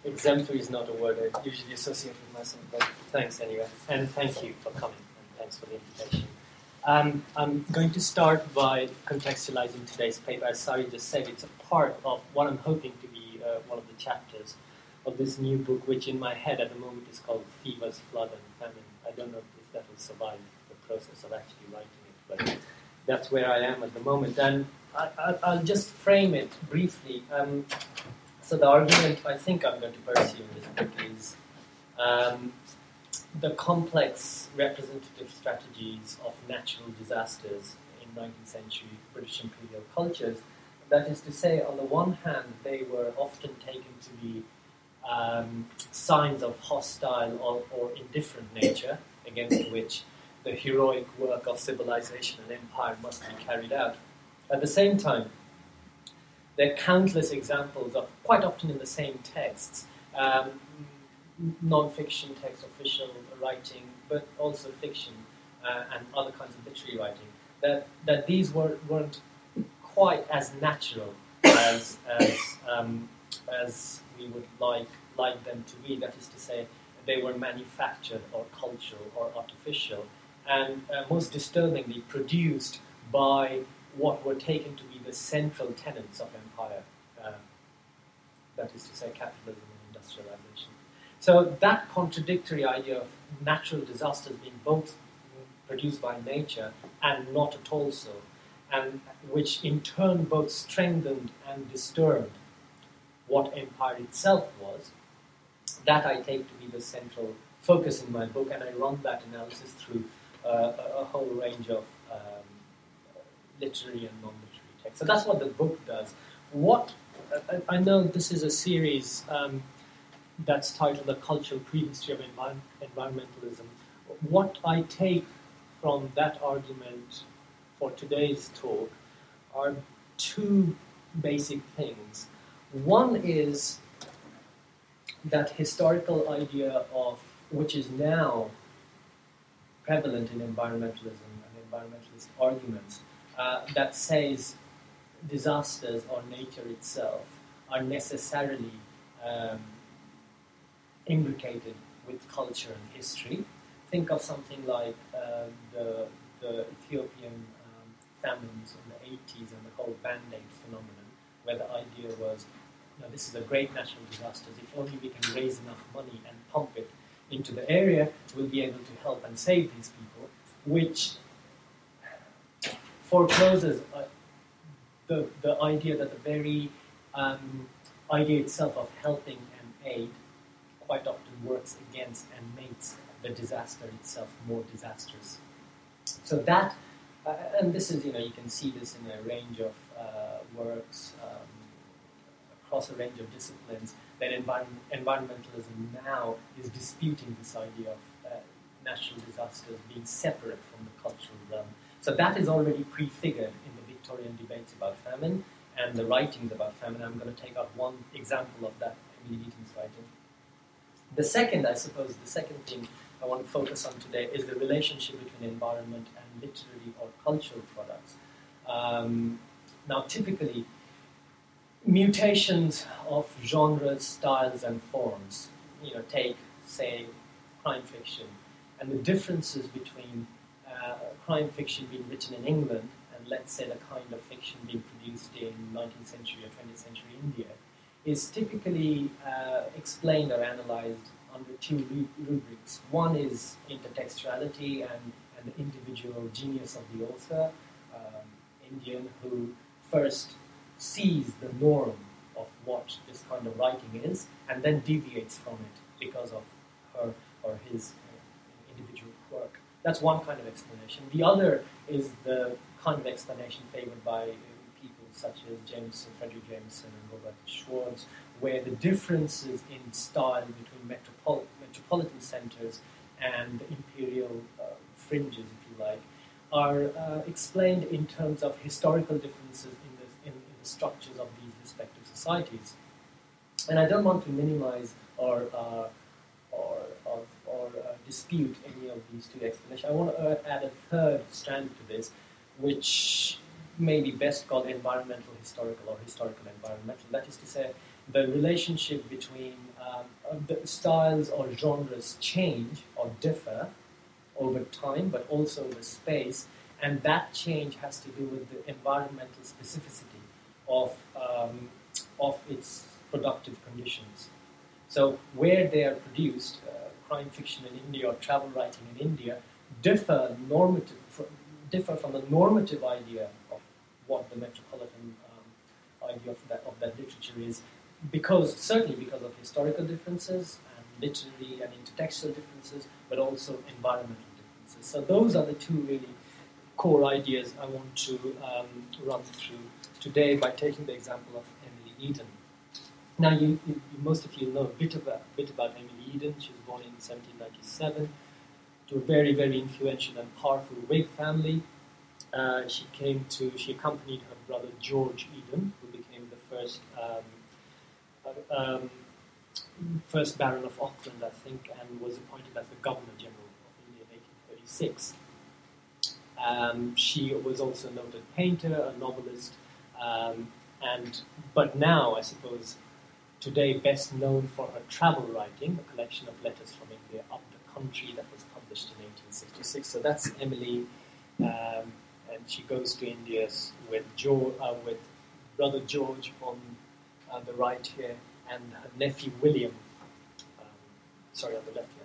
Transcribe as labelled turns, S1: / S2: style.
S1: Exemplary is not a word I usually associate with myself, but thanks anyway. And thank you for coming, and thanks for the invitation. I'm going to start by contextualizing today's paper. As Sari just said, it's a part of what I'm hoping to be one of the chapters of this new book, which in my head at the moment is called Fevers, Flood and Famine. I don't know if that will survive the process of actually writing it, but that's where I am at the moment. And I'll just frame it briefly. So the argument I think I'm going to pursue in this book is the complex representative strategies of natural disasters in 19th century British imperial cultures. That is to say, on the one hand, they were often taken to be signs of hostile or indifferent nature against which the heroic work of civilization and empire must be carried out. At the same time, there are countless examples of, quite often in the same texts, non-fiction text, official writing, but also fiction and other kinds of literary writing, that these weren't quite as natural as we would like them to be. That is to say, they were manufactured or cultural or artificial, and most disturbingly produced by what were taken to be the central tenets of empire, that is to say, capitalism and industrialization. So that contradictory idea of natural disasters being both produced by nature and not at all so, and which in turn both strengthened and disturbed what empire itself was, that I take to be the central focus in my book, and I run that analysis through a whole range of literary and non-literary texts. So that's what the book does. I know this is a series that's titled The Cultural Prehistory of Environmentalism. What I take from that argument for today's talk are two basic things. One is that historical idea of, which is now prevalent in environmentalism and environmentalist arguments, that says disasters or nature itself are necessarily imbricated with culture and history. Think of something like the Ethiopian famines in the 80s and the whole Band-Aid phenomenon, where the idea was, this is a great natural disaster. If only we can raise enough money and pump it into the area, we'll be able to help and save these people, which forecloses the idea that the very idea itself of helping and aid quite often works against and makes the disaster itself more disastrous. So that, and this is, you can see this in a range of works across a range of disciplines, that environmentalism now is disputing this idea of natural disasters being separate from the cultural realm. So that is already prefigured in the Victorian debates about famine and the writings about famine. I'm going to take out one example of that, Emily Deaton's writing. The second thing I want to focus on today is the relationship between environment and literary or cultural products. Now, typically, mutations of genres, styles, and forms, take, say, crime fiction, and the differences between crime fiction being written in England and, let's say, the kind of fiction being produced in 19th century or 20th century India, is typically explained or analyzed under two rubrics. One is intertextuality and the individual genius of the author, Indian, who first sees the norm of what this kind of writing is and then deviates from it because of her or his individual quirk. That's one kind of explanation. The other is the kind of explanation favored by people such as Frederick Jameson and Robert Schwartz, where the differences in style between metropolitan centers and the imperial fringes, if you like, are explained in terms of historical differences in the structures of these respective societies. And I don't want to minimize or dispute any of these two explanations. I want to add a third strand to this, which may be best called environmental historical or historical environmental. That is to say, the relationship between the styles or genres change or differ over time, but also over space, and that change has to do with the environmental specificity of its productive conditions. So where they are produced, crime fiction in India or travel writing in India differ from the normative idea of what the metropolitan idea of that literature is, certainly because of historical differences and literary and intertextual differences, but also environmental differences. So those are the two really core ideas I want to run through today by taking the example of Emily Eden. Now, most of you know a bit about Emily Eden. She was born in 1797 to a very, very influential and powerful Whig family. She accompanied her brother George Eden, who became the first Baron of Auckland, I think, and was appointed as the Governor General of India in 1836. She was also a noted painter, a novelist, but now, I suppose, today best known for her travel writing, a collection of letters from India up the country that was published in 1866. So that's Emily, and she goes to India with brother George on the right here, and her nephew William, on the left here,